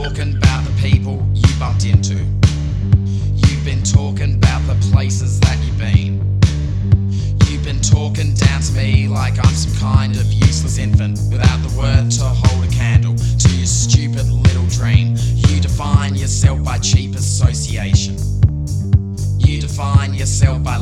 talking about the people you bumped into. You've been talking about the places that you've been. You've been talking down to me like I'm some kind of useless infant without the word to hold a candle to your stupid little dream. You define yourself by cheap association. You define yourself by